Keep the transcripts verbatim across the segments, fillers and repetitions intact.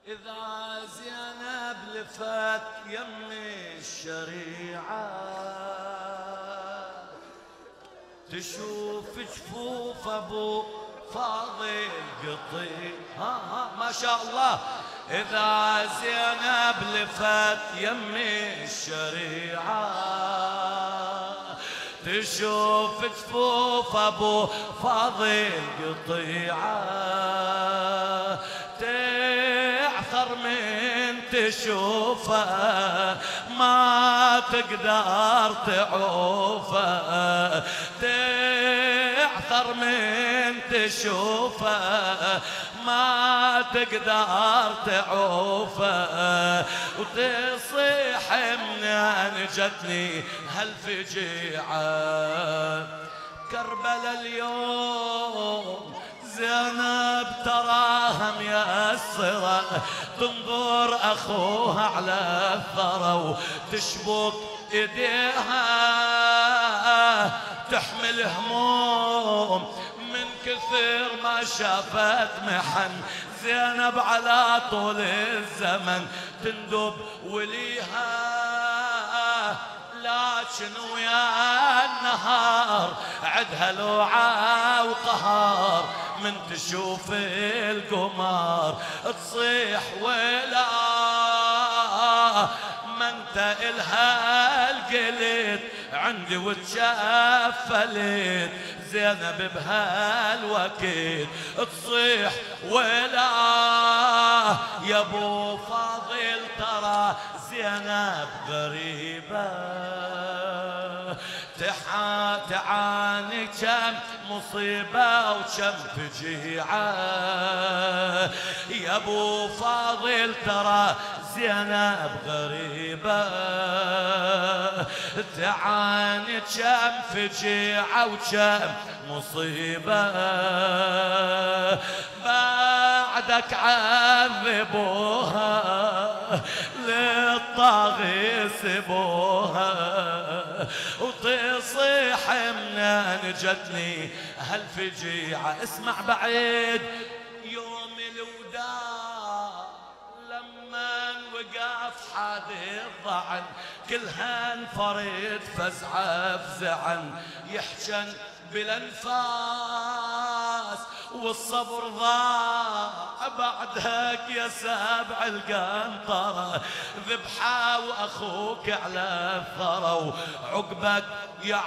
إذا زينب لفت يم الشريعة تشوف جفوف أبو فاضل قطي ها ها ما شاء الله. إذا زينب لفت يم الشريعة تشوف جفوف أبو فاضل قطيعة تعثر من تشوفه ما تقدر تعوفه تعثر من تشوفه ما تقدر تعوفه وتصيح من أن جتني هالفجيعة. كربلاء اليوم زينب تراها ميسرة تنظر أخوها على الثرى وتشبك إيديها تحمل هموم من كثر ما شافت محن. زينب على طول الزمن تندب وليها لكن ويا النهار عدها لوعة وقهار من تشوف القمر تصيح ولا ما انت الها القلت عندي وتشفلت. زينب بهالوقت تصيح ولا يا ابو فاضل ترى زينب غريبة تحا تعاني كم مصيبة وكم فجيعة. يا ابو فاضل ترى زينب غريبة تعاني كم فجيعة وكم مصيبة. بعدك عذبوها للطاغي سبوها وتصيح من أن جتني هالفجيعة. اسمع بعيد يوم الوداع لما وقف حادي الضعن كلها انفرد فزعة فزعن يحجن بالانفاس والصبر ضاع بعدك يا سابع القنطرة ذبحة واخوك على الثرى وعقبك يا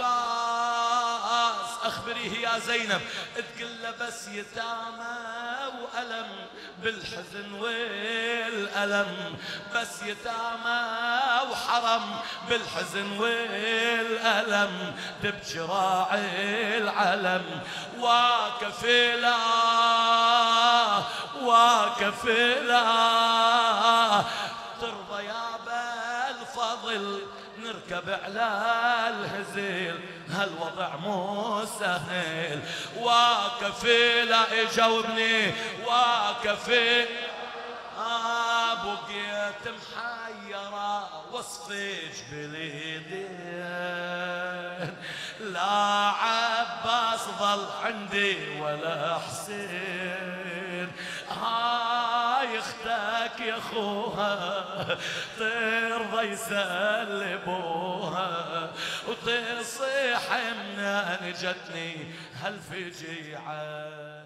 عباس. اخبريه يا زينب تقله بس يتامى والم بالحزن والالم بس يتامى وحرم بالحزن والالم تبكي راعي العلم واقف لا واقف لا ترضى يا بالفضل نركب على الهزيل هالوضع مو سهل. واقف لا يجاوبني واقف بقيت محيرة وصفك باليدين لا عباس ظل عندي ولا حسين. هاي اختك يا اخوها ترضى يسلبوها وتصيح من ان جتني هالفجيعة.